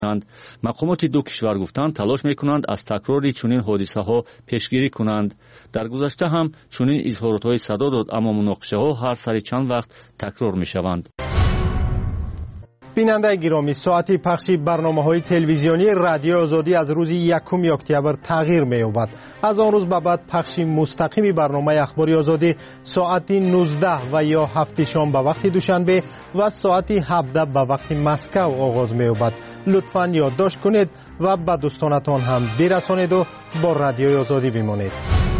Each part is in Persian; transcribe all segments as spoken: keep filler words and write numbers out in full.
مقامات دو کشور گفتند تلاش میکنند از تکرار چنین حادثه ها پیشگیری کنند. در گذشته هم چنین اظهارات های صدا داد، اما مناقشه ها هر سر چند وقت تکرار می شوند. بیننده گرامی، ساعت پخش برنامه‌های تلویزیونی رادیو آزادی از روز یکم اکتبر تغییر می‌یابد. از آن روز به بعد پخش مستقیم برنامه اخبار آزادی ساعت نوزده و یا هفت شام به وقت دوشنبه و ساعت هفده به وقت مسکو آغاز می‌یابد. لطفاً یادداشت کنید و به دوستانتان هم برسانید و با رادیو آزادی بمانید.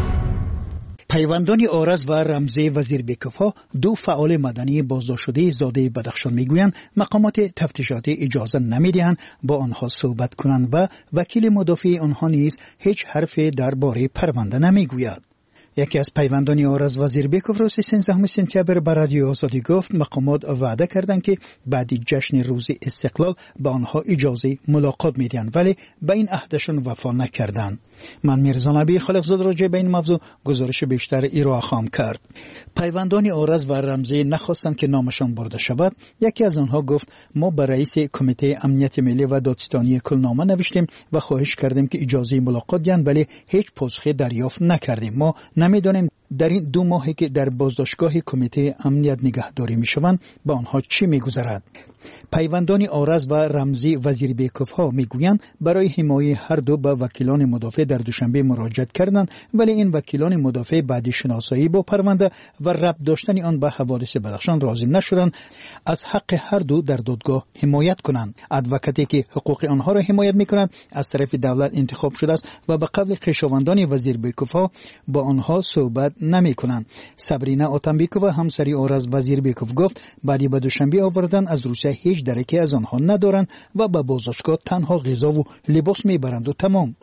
پیوندان آرز و رمزی وزیربیکوف دو فعال مدنی بازداشت شده زاده بدخشان میگویند مقامات تفتیشاتی اجازه نمیدهند با آنها صحبت کنند و وکیل مدافع آنها نیز هیچ حرفی درباره پرونده نمیگوید. یکی از پیوندان آرز وزیربیکوف روز سیزدهم سپتامبر به رادیو آزادی گفت مقامات وعده کردند که بعد جشن روز استقلال به آنها اجازه ملاقات میدهند، ولی به این عهدشان وفا نکردند. من میرزا نبی خالقزاده راجع به این موضوع گزارش بیشتر ارائه خواهم کرد. پیوندان آرز و رمزی نخواستند که نامشان برده شود. یکی از آنها گفت ما به رئیس کمیته امنیت ملی و دادستانی کلنامه نوشتیم و خواهش کردیم که اجازه ملاقات دهند، ولی هیچ پاسخی دریافت نکردیم. ما نمیدانیم در این دو ماهی که در بازداشتگاه کمیته امنیت نگهداری میشوند با آنها چی میگذرد. پیوندان آرز و رمزی وزیربیکوف ها میگویند برای حمایت هر دو به وکیلان مدافع در دوشنبه مراجعت کردند، ولی این وکیلان مدافع بعد شناسایی با پرونده و ربط داشتن آن به حوادث بدخشان راضی نشدند از حق هر دو در دادگاه حمایت کنند. ادوکاتی که حقوق آنها را حمایت میکنند از طرف دولت انتخاب شده است و به قول خویشاوندان وزیربیکوف ها با آنها صحبت نمیکنند. صبرینا آتنبیکووا همسری آرز وزیربیکوف گفت بعدی به دوشنبه آوردن از روسیه هیچ درکی از آنها ندارند و به بازداشتگاه تنها غذا و لباس میبرند و تمام.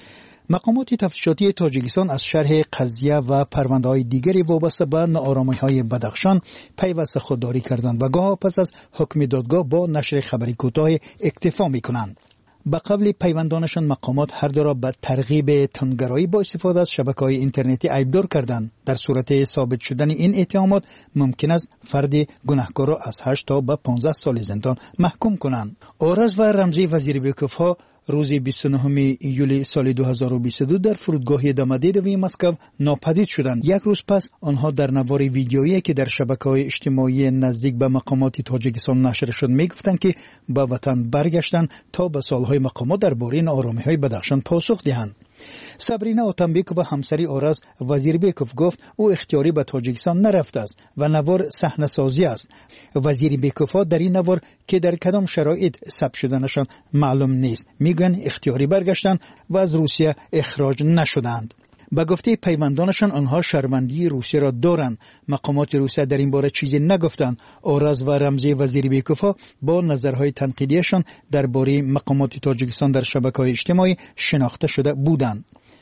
مقامات تفتیشاتی تاجیکستان از شرح قضیه و پرونده‌های دیگری وابسته به ناآرامی‌های بدخشان پیوسته خودداری کردند و گاه پس از حکم دادگاه با نشر خبری کوتاه اکتفا می‌کنند. به قبل پیوندانشان مقامات هر دو را به ترغیب تندگرایی با استفاده از شبکه‌های اینترنتی عیبدار کردند. در صورت ثابت شدن این اتهامات ممکن است فرد گناهکار را از هشت تا به پانزده سال زندان محکوم کنند. آرز و رمزی وزیربیکوف ها روز بیست و نهم ایول سال دو هزار و بیست و دو در فرودگاه دمدیدوی مسکو ناپدید شدند. یک روز پس آنها در نوار ویدیویی که در شبکه‌های اجتماعی نزدیک به مقامات تاجیکستان نشر شد میگفتند که به وطن برگشتند تا به سالهای مقامات درباره ناآرامی‌های بدخشان پاسخ دهند. صبرینا آتنبیکووا همسری آرز وزیربیکوف گفت او اختیاری به تاجیکستان نرفته است و نوار صحنه سازی است. وزیربیکوف در این نوار که در کدام شرایط ثبت شدنشان معلوم نیست میگن اختیاری برگشتند و از روسیه اخراج نشدند. با گفته پیوندانشان آنها شرمندگی روسیه را دارند. مقامات روسیه در این باره چیزی نگفتند. آرز و رمزی وزیربیکوف با نظرهای تنقیدیشان درباره مقامات تاجیکستان در شبکه‌های اجتماعی شناخته شده بودند.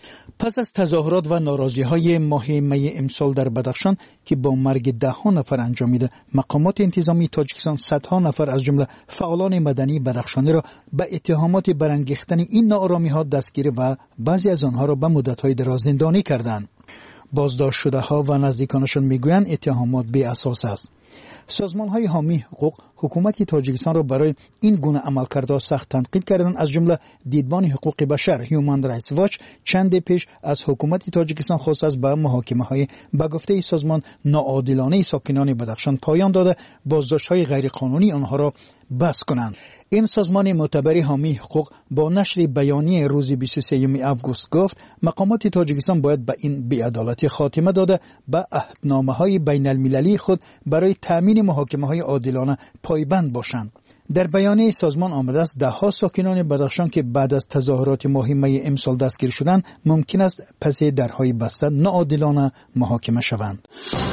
پس از تظاهرات و ناراضی‌های ماه می امسال در بدخشان که با مرگ ده ها نفر انجامید، مقامات انتظامی تاجیکستان صدها نفر از جمله فعالان مدنی بدخشانی را به اتهامات برانگیختن این ناآرامی‌ها دستگیر و بعضی از آنها را به مدت‌های دراز زندانی کردند. بازداشت شده ها و نزدیکانشان میگویند اتهامات بی اساس است. سازمان‌های حامی حقوق حکومت تاجیکستان را برای این گونه عملکردها سخت تنقید کردند. از جمله دیدبان حقوق بشر هیومن رایتس واچ چند پیش از حکومت تاجیکستان خواست است به محاکمه‌های به گفته سازمان ناعادلانه ساکنان بدخشان پایان داده بازداشت‌های غیرقانونی آنها را بس کنند. این سازمان معتبر حامی حقوق با نشر بیانیه روز بیست و سوم آگوست گفت مقامات تاجیکستان باید به این بی‌عدالتی خاتمه داده به عهدنامه‌های بین‌المللی خود برای تأمین محاکمه‌های عادلانه پایبند باشند. در بیانیه سازمان آمده است ده ها ساکنان بدخشان که بعد از تظاهرات ماه می امسال دستگیر شدند ممکن است پس درهای بسته ناعادلانه محاکمه شوند.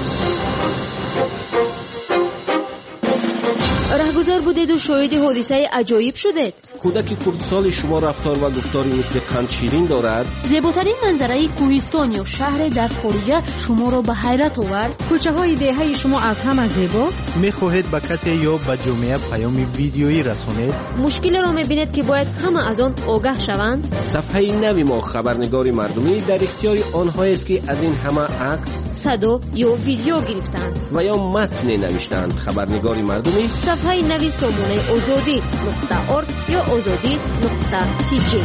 رهگذر بودید و شاهد حادثه عجایب شدید. کودک کردستان شما رفتار و گفتاری مطلقاً شیرین دارد. زیباترین منظره کوهستان یا شهر در خارجه شما را به حیرت آورد. کوچه های دهه شما از همه زیباست. میخواهید به کسی یا به جامعه پیام ویدیویی رسانید؟ مشکل را میبینید که باید همه از آن آگاه شوند. صفحه نوی ما خبرنگار مردمی در اختیار آنهایی است که از این همه عکس، صدا یا ویدیو گرفتند و یا متن نوشتند. خبرنگار مردمی های نوی سامانه آزادی نقطه ارگ یا آزادی نقطه تی جی.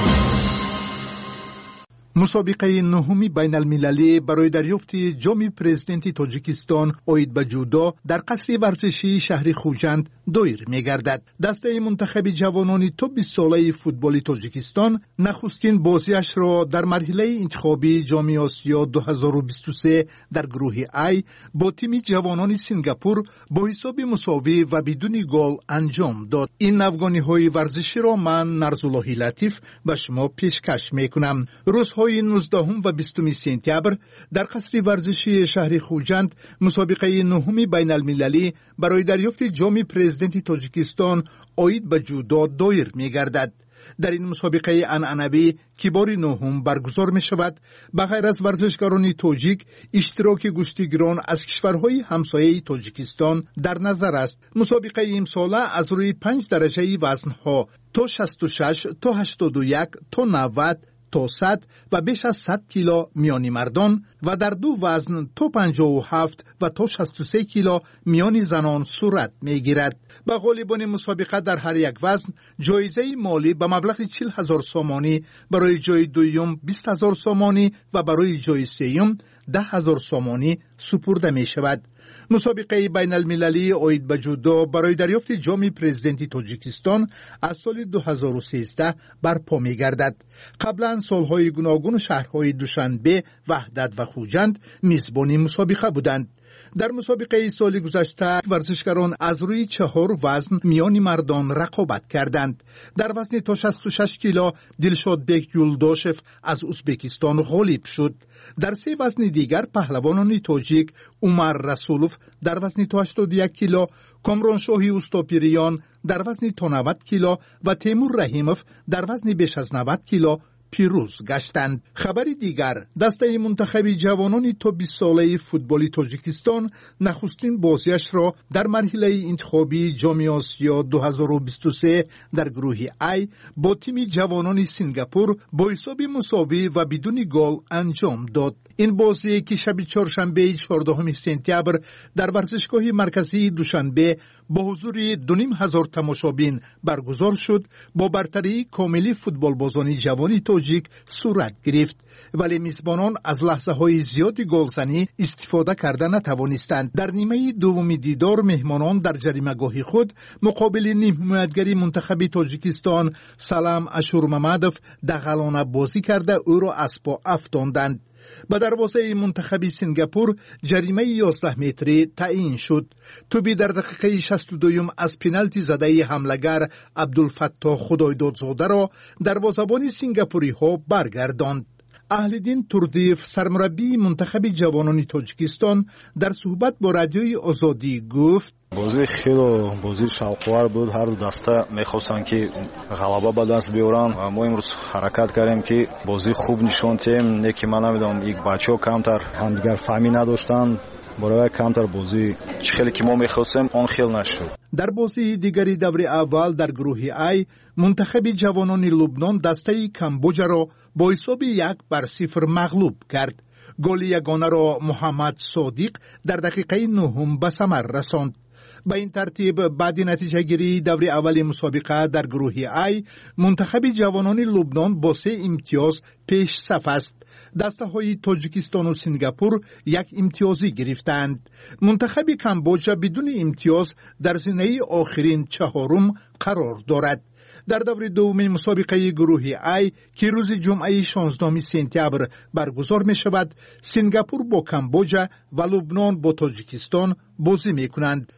مسابقه نهمی بین المللی برای دریافت جام پرزیدنت تاجیکستان اوید به جودو در قصر ورزشی شهر خوجند دایر می‌گردد. دسته منتخب جوانان تو بیست ساله فوتبال تاجیکستان نخستین بازیش را در مرحله انتخابی جام آسیا دو هزار و بیست و سه در گروه ای با تیم جوانان سنگاپور با حساب مساوی و بدون گل انجام داد. این افغانی‌های ورزشی را من نرزالله لطیف به شما پیشکش می‌کنم. روزهای نوزدهم و بیستم سپتامبر در قصر ورزشی شهر خوجند مسابقه نهمی بین المللی برای دریافت جام پرزیدنت تاجیکستان اوید به جودو دایر می‌گردد. در این مسابقه عنعنوی که بار نهم برگزار می شود، بغیر از ورزشکاران تاجیک اشتراک گشتیگران از کشورهای همسایه تاجیکستان در نظر است. مسابقه امساله از روی پنج درجه وزنها تا شصت و شش تا هشتاد و یک تا نود تا صد و بیش از صد کیلو میانی مردان و در دو وزن تا پنجاه و هفت و تا شصت و سه کیلو میانی زنان صورت میگیرد. به غالبان مسابقه در هر یک وزن جایزه مالی به مبلغ چهل هزار سامانی، برای جای دوم بیست هزار سامانی و برای جای سوم ده هزار سامانی سپرده می شود. مسابقه بین المللی اوید به جودو برای دریافت جام پرزیدنت تاجیکستان از سال دو هزار و سیزده برپا می گردد. قبلا سالهای گوناگون شهرهای دوشنبه، وحدت و خوجند میزبان مسابقه بودند. در مسابقه سال گذشته ورزشکاران از روی چهار وزن میان مردان رقابت کردند. در وزن تا شصت و شش کیلو دلشادبک یولداشف از ازبکستان غالب شد. در سه وزن دیگر پهلوانان تاجیک عمر رسولوف در وزن تا هشتاد و یک کیلو، کامران شاهی اوستاپیریان در وزن تا نود کیلو و تیمور رحیموف در وزن بیش از نود کیلو پیروز گشتند. خبر دیگر، دسته منتخب جوانان تا بیست ساله فوتبال تاجیکستان نخستین بازیش را در مرحله انتخابی جام آسیا دو هزار و بیست و سه در گروه ای با تیم جوانان سنگاپور با حساب مساوی و بدون گل انجام داد. این بازی که شب چهارشنبه چهاردهم سپتامبر در ورزشگاه مرکزی دوشنبه با حضور دو نیم هزار تماشابین برگزار شد، با برتری کاملی فوتبال بازان جوانی تاجیک صورت گرفت، ولی میزبانان از لحظه های زیادی گلزنی استفاده کرده نتوانستند. در نیمه دوم دیدار مهمانان در جریمه‌گاه خود مقابل نیم حمایتگری منتخب تاجیکستان سلام اشورممدوف دغلانه بازی کرده او را از پا افشاندند. به دروازه منتخب سنگاپور جریمه یازده متری تعیین شد. توپی در دقیقه شصت و دو از پنالتی زده حمله‌گر عبدالفتاح خدایدادزاده را دروازه‌بان سنگاپوری ها برگرداند. اهل‌دین توردیف سرمربی منتخب جوانان تاجیکستان در صحبت با رادیوی آزادی گفت: بازی خیلی بازی شوق‌آور بود. هر دو دسته می‌خواستن که غلبه به دست بیارن. ما امروز حرکت کردیم که بازی خوب نشون دادیم. نه که من نمیدونم یک بچه‌ها کمتر همدیگر فهمی نداشتن. برای کمتر بازی چه خیلی که ما می‌خواستیم آن خیلی نشد. در بازی دیگری دور اول در گروه ای منتخب جوانان لبنان دسته کامبوجا را با حساب یک بر صفر مغلوب کرد. گل یگانه را محمد صادق در دقیقه نهم به ثمر رساند. به این ترتیب بعد نتیجه گیری دور اول مسابقه در گروه ای منتخب جوانان لبنان با سه امتیاز پیش صف است. دسته های تاجیکستان و سنگاپور یک امتیازی گرفتند. منتخب کامبوجا بدون امتیاز در زینه آخرین چهارم قرار دارد. در دور دوم مسابقه گروه ای که روز جمعه شانزدهم سپتامبر برگزار می شود، سنگاپور با کامبوجا و لبنان با تاجیکستان بازی می کنند.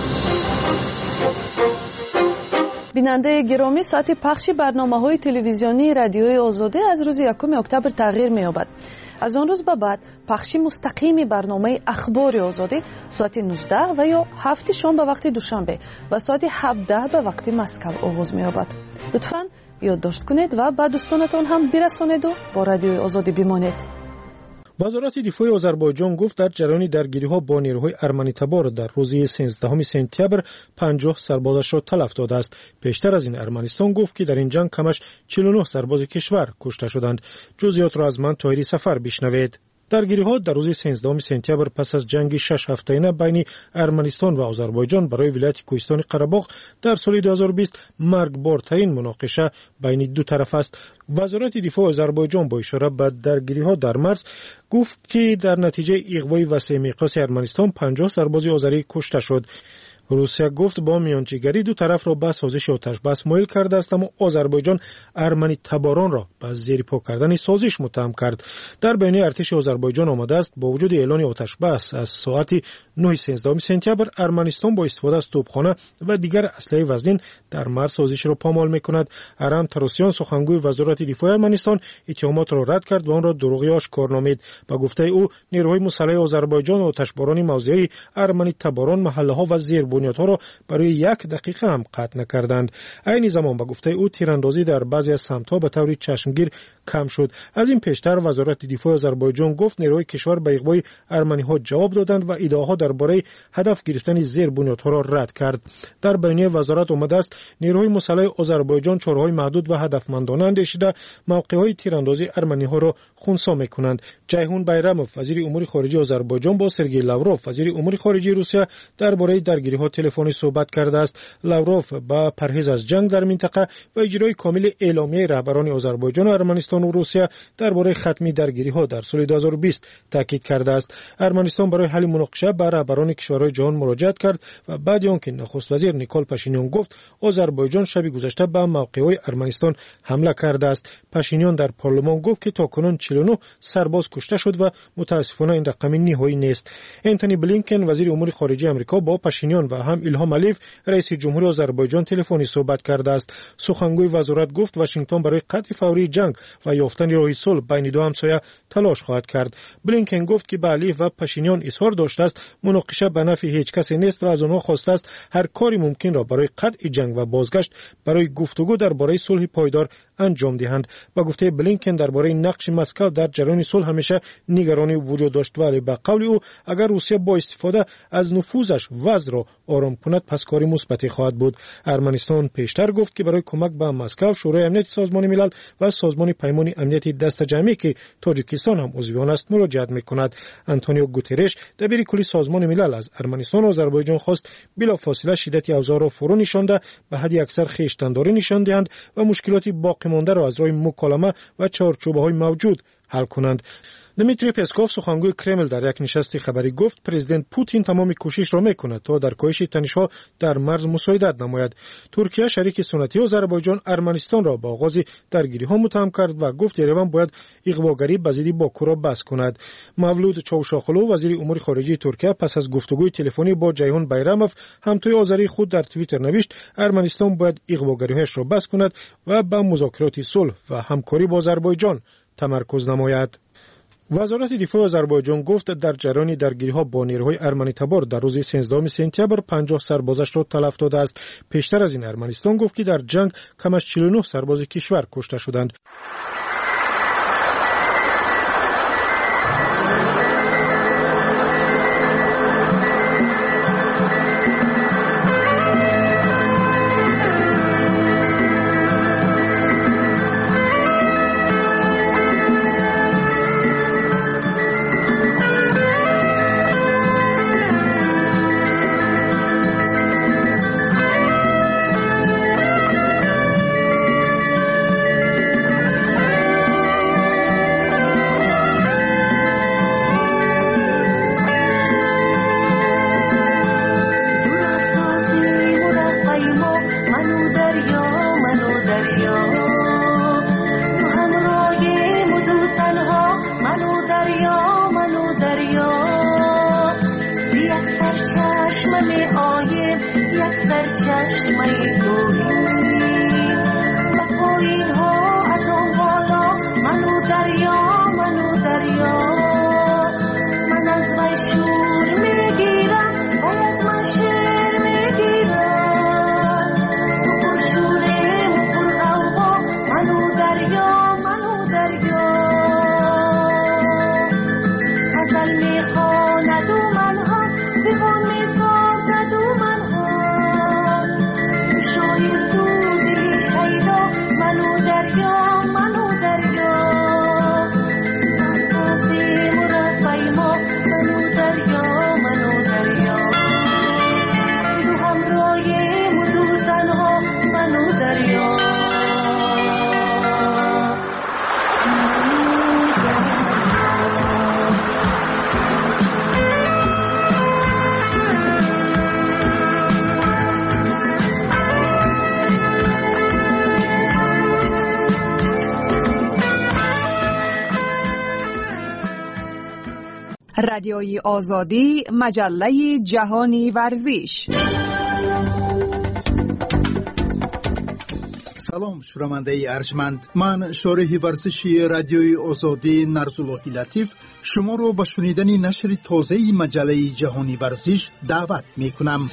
بیننده گرامی، ساعت پخش برنامه‌های تلویزیونی رادیوی آزادی از روز یکم اکتبر تغییر می‌یابد. از آن روز به بعد پخش مستقیم برنامه اخبار آزادی ساعت نوزده و یا هفت شام به وقت دوشنبه و ساعت هفده به وقت مسکو آغاز می‌یابد. لطفاً یادداشت کنید و به دوستانتان هم برسانید و با رادیوی آزادی بمانید. وزارت دفاع آذربایجان گفت در جریان درگیری‌ها با نیروهای ارمنی تبار در روز سیزدهم سپتامبر پنجاه سربازش را تلف داده است. پیشتر از این ارمنستان گفت که در این جنگ کمش چهل و نه سرباز کشور کشته شدند. جزئیات را از من طاهری سفر بشنوید. درگیری‌ها در روز سیزدهم سپتامبر پس از جنگ شش هفته‌ای بین ارمنستان و آذربایجان برای ولایت کوهستان قره‌باغ در سال دو هزار و بیست مرگبارترین مناقشه بین دو طرف است. وزارت دفاع آذربایجان با اشاره به درگیری‌ها در مرز گفت که در نتیجه اغوای وسیع میقات ارمنستان پنجاه سرباز آذری کشته شد. روسیه گفت با میانجیگری دو طرف را به سازش آتش بس مایل کرده است، اما آذربایجان ارمنی تباران را به زیر پا کردن سازش متهم کرد. در بیانیه ارتش آذربایجان آمده است با وجود اعلان آتش بس از ساعت نه سیزدهم سپتامبر ارمنستان با استفاده از توپخانه و دیگر اسلحه وزنین در مرز سازش را پامال میکند. ارم تروسیان سخنگوی وزارت دفاع ارمنستان اتهامات را رد کرد و آن را دروغی آشکار نامید. با گفته او نیروهای مسلح آذربایجان و آتشباران موضعی ارمنی تباران محله‌ها و زیر بنیادها را برای یک دقیقه هم قطع نکردند. عین زمان با گفته او تیراندازی در بعضی از سمت‌ها به طور چشمگیر کم شد. از این پیشتر وزارت دفاع آذربایجان گفت نیروهای کشور به اغوای ارمنی‌ها جواب دادند و ادعاها درباره هدف گرفتن زیر بنیادها را رد کرد. در بیانیه وزارت آمده است نیروهای مسلح آذربایجان چاره‌های محدود و هدفمندانه اندیشیده موقع‌های تیراندازی ارمنی‌ها را خنثی می‌کنند. جیهون بیراموف وزیر امور خارجه آذربایجان با سرگئی لاوروف وزیر امور خارجه روسیه درباره درگیری‌ها تلفنی صحبت کرده است. لاوروف با پرهیز از جنگ در منطقه و اجرای کامل اعلامیه رهبران آذربایجان و ارمنستان و روسیه درباره ختم درگیری‌ها در سال دو هزار و بیست تاکید کرده است. ارمنستان برای حل مناقشه به رهبران کشورهای جهان مراجعت کرد و بعد آنکه نخست وزیر نیکول پاشینیان گفت آذربایجان شب گذشته به موقع‌های ارمنستان حمله کرده است. پاشینیان در پارلمان گفت که تاکنون چهل و نه سرباز کشته شد و متاسفانه این رقم نهایی نیست. انتونی بلینکن وزیر امور خارجه آمریکا با پاشینیان و هم ایلهام علیف رئیس جمهور آذربایجان تلفنی صحبت کرده است. سخنگوی وزارت گفت واشنگتن برای قطع فوری جنگ و یافتن راه صلح بین دو همسایه تلاش خواهد کرد. بلینکن گفت که به علیف و پاشینیان اظهار داشته است مناقشه به نفع هیچ کسی نیست و از آنها خواسته است هر کاری ممکن را برای قطع جنگ و بازگشت برای گفتگو درباره صلح پایدار انجام دهند. با گفته بلینکن درباره نقش مسکو در جریان صلح همیشه نگرانی وجود داشت، ولی به قول او اگر روسیه با استفاده از نفوذش وضع را آرام کند پس کاری مثبتی خواهد بود. ارمنستان پیشتر گفت که برای کمک به مسکو شورای امنیت سازمان ملل و سازمان پیمان امنیت دست جمعی که تاجیکستان هم عضو آن است مراجعت میکند. آنتونیو گوترش دبیر کلی سازمان ملل از ارمنستان و آذربایجان خواست بلافاصله شدت اوضاع را فرو نشانده به حد اکثر خویشتنداری نشان دهند و مشکلات باقی مانده را از راه مکالمه و چارچوب‌های موجود حل کنند. دمیتری پسکوف سخنگوی کرمل در یک نشست خبری گفت پرزیدنت پوتین تمام کوشش را میکند تا در کاهش تنش‌ها در مرز مساعدت نماید. ترکیه شریک سنتی آذربایجان ارمنستان را با آغاز درگیری‌ها متهم کرد و گفت یروان باید اغواگری به ضد باکو را بس کند. مولود چاوشاخلو وزیر امور خارجه ترکیه پس از گفتگوی تلفنی با جیهون بیراموف همتای آذری خود در توییتر نوشت ارمنستان باید اغواگری‌هایش را بس کند و به مذاکرات صلح و همکاری با آذربایجان تمرکز نماید. وزارت دفاع آذربایجان گفت در جریان درگیری‌ها با نیروهای ارمنی تبار در روز سیزدهم سپتامبر پنجاه سربازش را تلف داده است. پیشتر از این ارمنستان گفت که در جنگ کم از چهل و نه سرباز کشور کشته شدند. رادیوی آزادی، مجله جهانی ورزش. سلام شنونده ارجمند، من شارح ورزشی رادیوی آزادی نرزاللهی لطیف شما رو به شنیدن نشر تازه مجله جهانی ورزش دعوت می کنم.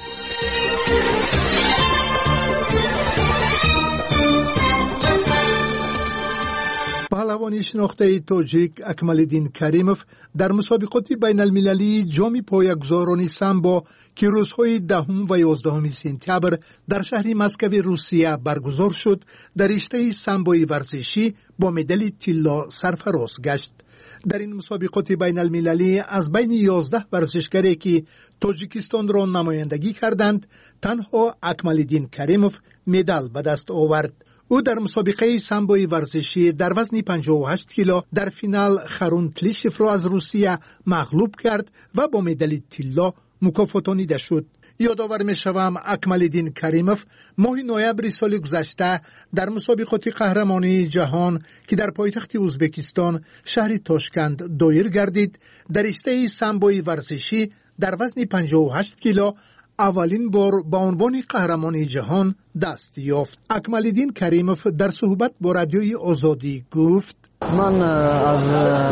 پهلوان شناخته تاجیک اکمالدین کریموف در مسابقات بین المللی جام پایه‌گذاران سامبو که روزهای دهم و یازدهم سپتامبر در شهر مسکو روسیه برگزار شد، در رشته سامبوی ورزشی با مدال طلا سرفراز گشت. در این مسابقات بین المللی از بین یازده ورزشکاری که تاجیکستان را نمایندگی کردند، تنها اکمالدین کریموف مدال به دست آورد. او در مسابقه سامبوی ورزشی در وزن پنجاه و هشت کیلو در فینال خارون تلیشف را از روسیه مغلوب کرد و با مدال طلا مکافاتانیده شد. یادآور می‌شوم اکمالدین کریموف ماه نوامبر سال گذشته در مسابقات قهرمانی جهان که در پایتخت ازبکستان شهر تاشکند دایر گردید، در رشته سامبوی ورزشی در وزن پنجاه و هشت کیلو اولین بار با عنوان قهرمانی جهان دست یافت. اکمالدین کریموف در صحبت با رادیوی آزادی گفت: من از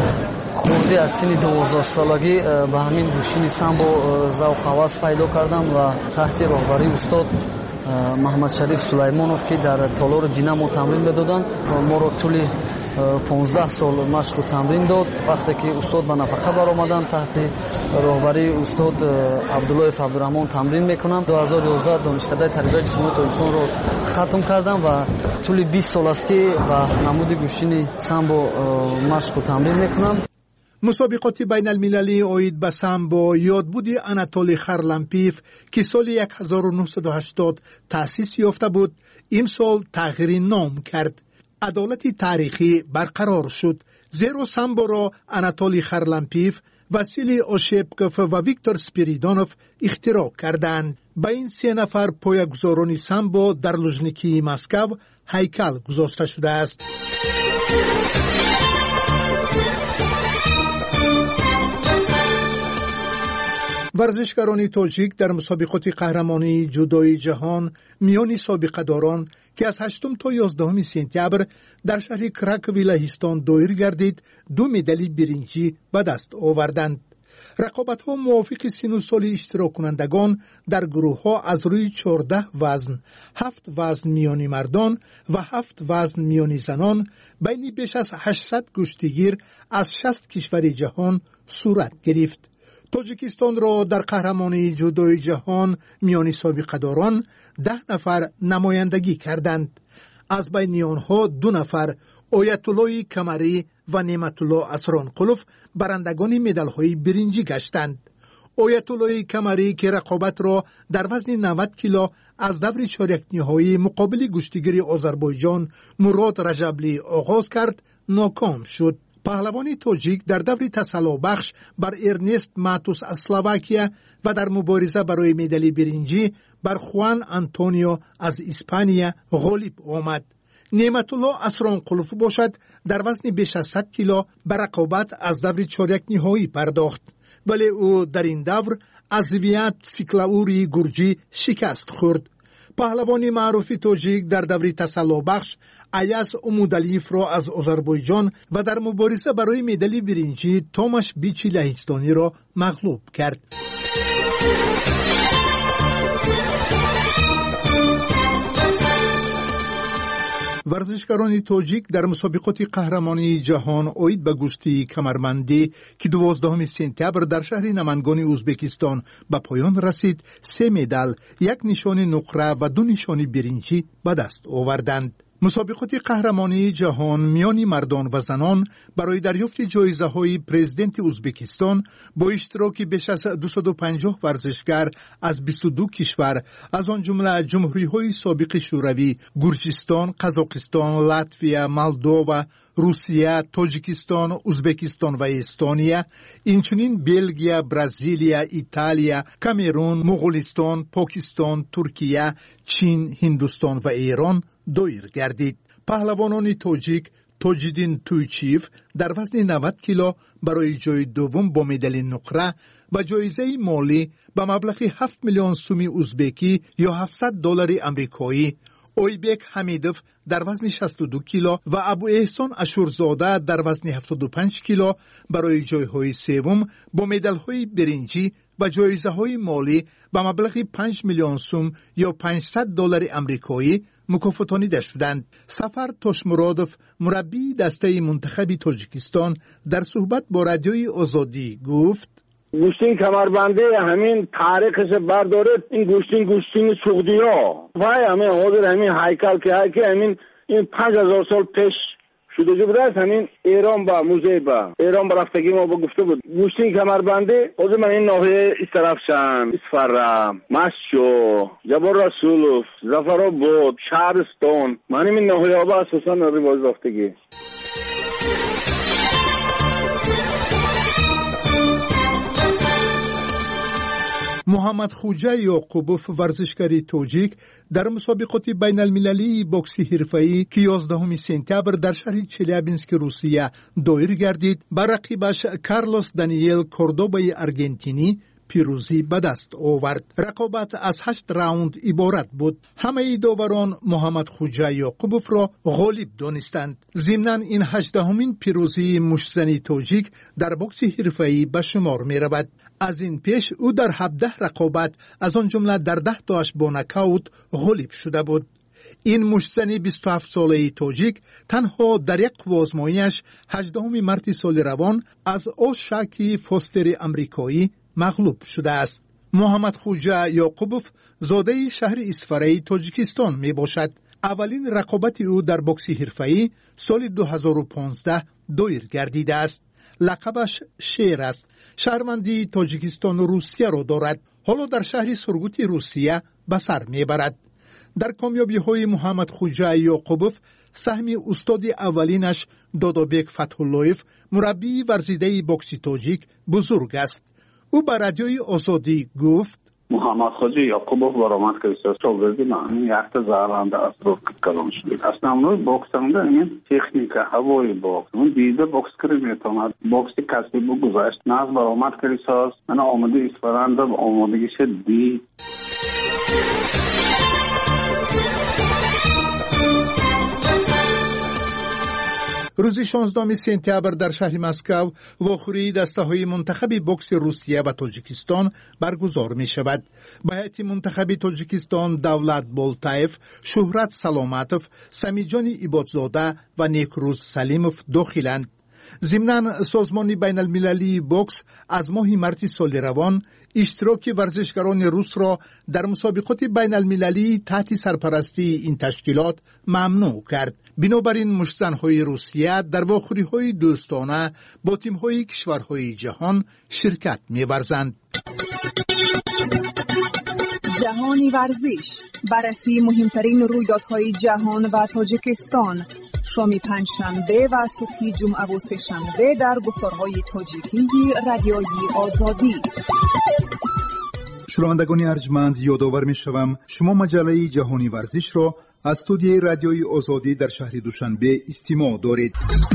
خورده از سن دوازده سالگی به همین گوشین سامبو ذوق هوس پیدا کردم و تحت راهبری استاد محمد شریف سلیمانوف که در تالار دینامو تمرین میدادند، ما را طول پانزده سال مشق و تمرین داد. وقتی که استاد به نفقه برآمدند تحت راهبری استاد عبدالله عبدالرحمن تمرین میکنم. دو هزار و یازده دانشکده تربیت جسمانی تاجیکستان را ختم کردم و طول بیست سال است که به نمود گوشین سامبو مشق و تمرین میکنم. مسابقات بین المللی اوید به سامبو یادبود آناتولی خارلامپیف که سال هزار و نهصد و هشتاد تأسیس یافته بود، این سال تغییر نام کرد. عدالت تاریخی برقرار شد، زیرا سامبو را آناتولی خارلامپیف، واسیلی اوشپکوف و ویکتور سپیریدونوف اختراع کردند. با این سه نفر پایه‌گذاران سامبو در لوژنیکی مسکو هیکل گذاشته شده است. ورزشکاران تاجیک در مسابقات قهرمانی جودوی جهان میان سابقه داران که از هشتم تا یازدهم سپتامبر در شهر کراکوی لهستان دایر گردید، دو مدال برنجی به دست آوردند. رقابت‌ها موافق سن و سال اشتراک کنندگان در گروه‌ها از روی چهارده وزن، هفت وزن میانی مردان و هفت وزن میانی زنان بین بیش از هشتصد کشتیگیر از شصت کشور جهان صورت گرفت. تاجیکستان را در قهرمانی جودوی جهان میانی سابقه داران ده نفر نمایندگی کردند. از بین آنها دو نفر آیت الله کمری و نعمت الله اسرانقلوف برندگان مدال‌های برنجی گشتند. آیت الله کمری که رقابت را در وزن نود کیلو از دور چهارک نهایی مقابل گشتیگیر آذربایجان مراد رجبلی آغاز کرد، ناکام شد. پهلوان تاجیک در دور تسلا بخش بر ارنست ماتوس از اسلواکیه و در مبارزه برای مدال برنجی بر خوان آنتونیو از اسپانیا غالب آمد. نعمت الله اسرانقلوف باشد در وزن بیش از صد کیلو بر رقابت از دور چهارک نهایی پرداخت، ولی او در این دور از ویات سیکلاوری گرجی شکست خورد. پهلوان معروف تاجیک در دور تسلا بخش ایاز امودالیف را از آذربایجان و در مبارزه برای مدال برنجی توماش بیچی لهستانی را مغلوب کرد. ورزشکاران تاجیک در مسابقات قهرمانی جهان اوید به گشتی کمربندی که دوازدهم سپتامبر در شهر نمنگان ازبکستان به پایان رسید، سه مدال، یک نشان نقره و دو نشان برنجی به دست آوردند. مسابقات قهرمانی جهان میان مردان و زنان برای دریافت جایزه های پرزیدنت ازبکستان با اشتراک بیش از دویست و پنجاه ورزشکار از بیست و دو کشور، از آن جمله جمهوری های سابق شوروی، گرجستان، قزاقستان، لاتویا، مولدووا، روسیه، تاجیکستان، ازبکستان و استونیا، اینچنین بلژیا، برزیلیا، ایتالیا، کامرون، مغولستان، پاکستان، ترکیه، چین، هندوستان و ایران دایر گردید. پهلوانان تاجیک توجیدین تویچیف در وزن نود کیلو برای جای دوم با مدال نقره و جایزه مالی به مبلغ هفت میلیون سوم ازبکی یا هفتصد دلار آمریکایی، اویبک حمیدوف در وزن شصت و دو کیلو و ابو احسان اشورزاده در وزن هفتاد و پنج کیلو برای جایهای سوم با مدال‌های برنجی و جایزه‌های مالی به مبلغ پنج میلیون سوم یا پانصد دلار آمریکایی مکافاتانیده شدند. سفر توشمرادوف مربی دسته منتخب تاجیکستان در صحبت با رادیوی آزادی گفت: گوشتین کمربنده همین تاریخش برداره، این گوشتین گوشتین سعودی ها وای همین حاضر همین هیکل که هیکل همین این پنج هزار سال پیش شده جو بود. همین ایران با موزه با ایران برفتگی ما با گفته بود گوشتین کمربنده حاضر من این ناحیه از طرف شم اسفرم مشو جبر رسولوف زفرآباد شهرستان من این ناحیه ها با اساسا رواج رفتگی. محمد خوجه یعقوبوف ورزشکاری توجیک در مسابقات بین المللی بوکس حرفه‌ای که یازدهم سپتامبر در شهر چلیابینسک روسیه دایر گردید بر رقیبش کارلوس دانیل کوردوبای ارژنتینی پیروزی به دست آورد. رقابت از هشت راوند عبارت بود. همه داوران محمد خوجه یعقوبوف را غالب دانستند. ضمناً این هجدهمین پیروزی مشتزنی توجیک در بوکس حرفه‌ای به شمار می رود. از این پیش او در هفده رقابت از آن جمله در ده تاش با نکاوت غالب شده بود. این مشتزنی بیست و هفت ساله توجیک تنها در یک آزمایش هجدهم مارس سال روان از اوشاکی فوستر امریکایی مغلوب شده است. محمد خوجه یعقوبوف زاده شهر اسفرای تاجیکستان می باشد. اولین رقابت او در بوکس حرفه‌ای سال دو هزار و پانزده دایر گردیده است. لقبش شیر است. شهروندی تاجیکستان و روسیه را دارد. حالا در شهر سورگوت روسیه به سر می برد. در کامیابی های محمد خوجه یعقوبوف سهم استاد اولینش دادابک فتح‌اللهیف مربی ورزیده بوکس تاجیک بزرگ است. او به رادیوی آزادی گفت: محمد خوجه یعقوبوف برآمد که شاگردی من یک تا زرنده از رو کلام شد. основной боксында این تکنیک هوای بوکس اون دیده بوکس کری میتواند بوکس کسبی بگذاشت. ناز برآمد که ساز من آماده اسفرانده و آمادگیش دی. روز شانزدهم سپتامبر در شهر مسکو واخوری دسته های منتخب بوکس روسیه و تاجیکستان برگزار می شود. به هیئت منتخب تاجیکستان دولت بولتایف، شهرت سلامتوف، سمیجان عبادزاده و نیکروز سلیموف داخلند. ضمناً سازمان بین المللی بوکس از ماه مارس سال روان اشتراک ورزشکاران روس را در مسابقات بین المللی تحت سرپرستی این تشکیلات ممنوع کرد. بنابراین مشتزن‌های روسیه در واخوری‌های دوستانه با تیم‌های کشورهای جهان شرکت می‌ورزند. جهانی ورزش، بررسی مهمترین رویدادهای جهان و تاجیکستان، شام پنجشنبه و صبح جمعه و سه‌شنبه در گفتارهای تاجیکی رادیوی آزادی. شنوندگان ارجمند، یادآور می‌شوم شما مجله جهانی ورزش را از استودیوی رادیوی آزادی در شهر دوشنبه استماع دارید.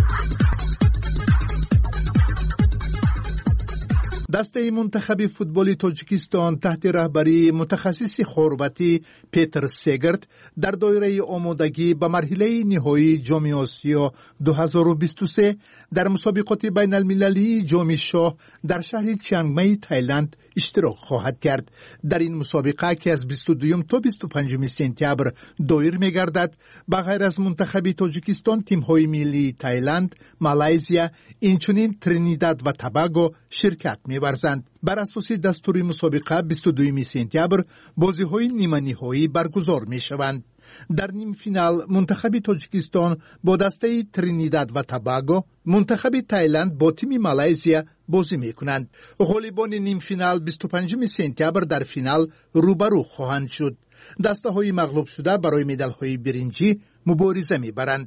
دسته منتخب فوتبال تاجیکستان تحت رهبری متخصص خرواتی پیتر سگرت در دایره آمادگی به مرحله نهایی جام آسیا دو هزار و بیست و سه در مسابقات بین المللی جام شاه در شهر چیانگمای تایلند اشتراک خواهد کرد. در این مسابقه که از بیست و دو تا بیست و پنج سپتامبر دایر می‌گردد، به غیر از منتخب تاجیکستان تیم‌های ملی تایلند، مالایزیا، اینچنین ترینیداد و توباگو شرکت می‌ورزند. بر اساس دستور مسابقه بیست و دو سپتامبر بازی‌های نیمه نهایی برگزار می‌شوند. در نیم فینال منتخب تاجیکستان با دسته ترینیداد و توباگو، منتخب تایلند با تیم مالایزیا بازی می‌کنند. غالبان نیم فینال بیست و پنج سپتامبر در فینال روبرو خواهند شد. دسته‌های مغلوب شده برای مدال‌های برنجی مبارزه می‌برند.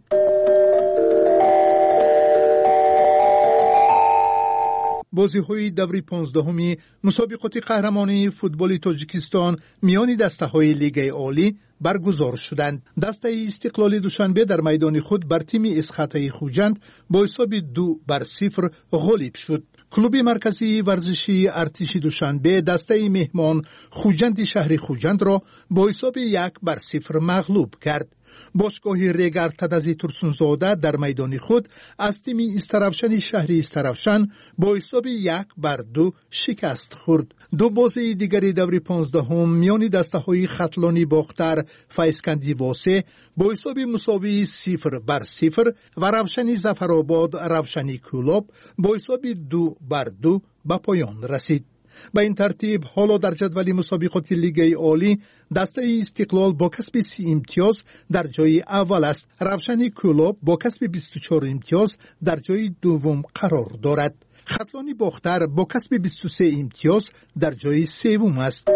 بازی‌های دوره پانزدهم مسابقات قهرمانی فوتبال تاجیکستان میان دسته‌های لیگ عالی برگزار شدند. دسته استقلال دوشنبه در میدان خود بر تیم اسخطه خوجند با حساب دو بر صفر غالب شد. کلوب مرکزی ورزشی ارتش دوشنبه دسته مهمان خوجند شهر خوجند را با حساب یک بر صفر مغلوب کرد. باشگاه ریگر تدزی ترسونزاده در میدان خود از تیم استرافشن شهر استرافشن با حساب یک بر دو شکست خورد. دو بازی دیگری دوره پانزدهم میان دسته های خطلانی باختر فیسکندی واسه با حساب مساوی صفر بر صفر و روشنی زفرآباد روشنی کولاب با حساب دو بر دو به پایان رسید. به این ترتیب حالا در جدول مسابقات لیگ عالی دسته استقلال با کسب سی امتیاز در جای اول است. روشنی کولاب با کسب بیست و چهار امتیاز در جای دوم قرار دارد. خطلانی باختر با کسب بیست و سه امتیاز در جای سوم است.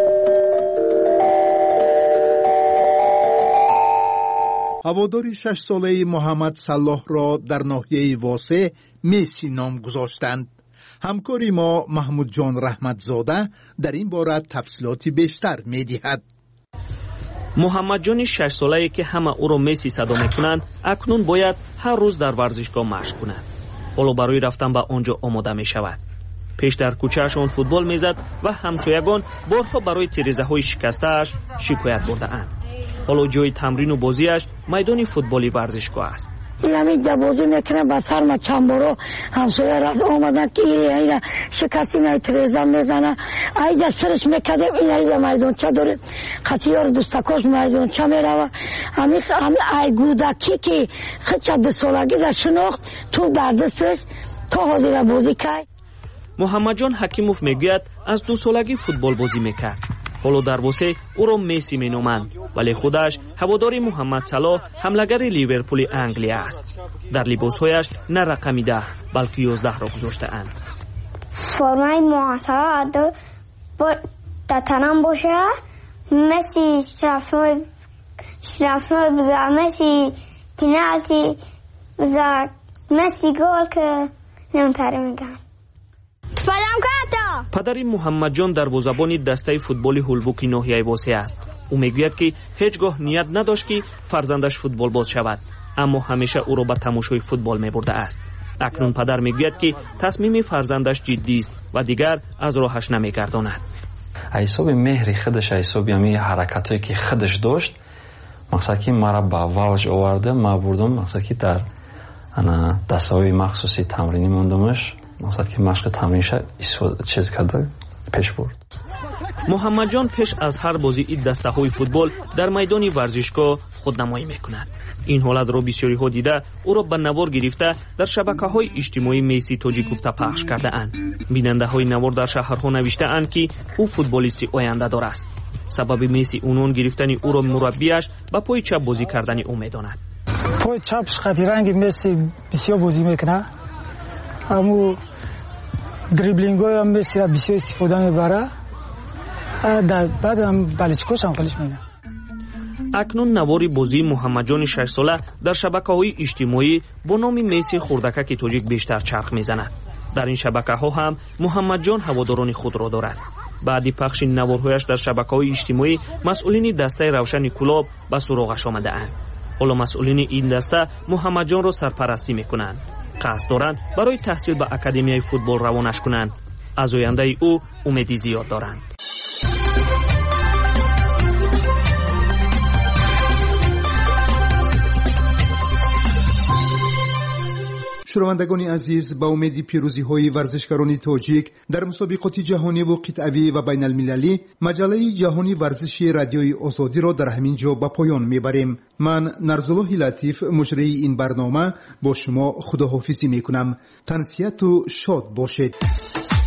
هواداری شش ساله محمد صلاح را در ناحیه واسه مسی نام گذاشتند. همکاری ما محمود جان رحمتزاده در این باره تفصیلاتی بیشتر می‌دهد. محمد جان شش ساله‌ای که همه او را مسی صدا می‌کنند، اکنون باید هر روز در ورزشگاه مشق کند. حالا برای رفتن به آنجا آماده می‌شود. پیش در کوچه‌شان فوتبال می‌زد و همسایگان بارها برای تیره‌های شکسته‌اش شکایت برده‌اند. حالا جای تمرین و بازیش میدان فوتبالی ورزشگاه است. یعنی جب بازی میکنه با سر ما چند بارو همسایه رفت آمدن که این شکستی نه تریزم میزنه ایجا سرش میکده این ایجا میدون چه داره خطیار دوستکاش میدون چه میروه همی ای گودکی که خچه دو سالگی در شناخت تو در دستش تا حاضر بازی که محمد جان حکیموف میگوید از دو سالگی فوتبال بازی میکرد. حالا در واسه او را مسی مینامند، ولی خودش هواداری محمد صلاح حملگر لیورپول انگلیه است. در لباسهایش نه رقمی ده بلکه یازده را گذاشته اند. فرمای محمد صلاح در تنم باشه مسی شرفنای شرفنای بزر مسی پینالتی بزر مسی گل که نمیتره میگن. پدری محمد جان دروازه‌بان دسته فوتبال هولبوک ناحیه واسه است. او میگوید که هیچگاه نیت نداشت که فرزندش فوتبال باز شود، اما همیشه او را به تماشای فوتبال میبرده است. اکنون پدر میگوید که تصمیم فرزندش جدی است و دیگر از راهش نمیگرداند. حساب مهری خودش، حساب یعنی حرکتایی که خودش داشت، مثلا که مرا به واج آورده، ما بردم مثلا که در انا دسته‌های مخصوصی تمرینی موندمش، مثلا که مشق تمرینش چیز کرده پیش برد. محمد جان پیش از هر بازی این دسته های فوتبال در میدان ورزشگاه خودنمایی میکند. این حالت را بسیاری ها دیده او را به نوار گرفته در شبکه های اجتماعی میسی تاجیک گفته پخش کرده اند. بیننده های نوار در شهرها نوشته اند که او فوتبالیستی آینده دار است. سبب میسی عنوان گرفتن او را مربیش به پای چپ بازی کردن او میداند. پای چپش خط رنگ مسی بسیار بازی میکنه، اما دریبلینگ های هم مسی را بسیار استفاده میبره. بعد هم بلیچکوش هم خلیش میگه. اکنون نواری بازی محمد جان شش ساله در شبکه های اجتماعی با نام میسی خردکک تاجیک بیشتر چرخ میزند. در این شبکه ها هم محمد جان هواداران خود را دارد. بعد پخش نوارهایش در شبکه های اجتماعی مسئولین دسته روشن کلاب به سراغش آمده اند. حالا مسئولین این دسته محمد جان را سرپرستی میکنند. قصد دارند برای تحصیل به اکادمیای فوتبال روانش کنند. از آینده او امیدی زیاد دارند. شنوندگان عزیز، با امید پیروزی های ورزشکاران تاجیک در مسابقات جهانی و قطعی و بین المللی، مجله جهانی ورزشی رادیوی آزادی را در همین جا به پایان میبریم. من نرزالله لطیف مجری این برنامه با شما خداحافظی میکنم. تنسیت و شاد باشید.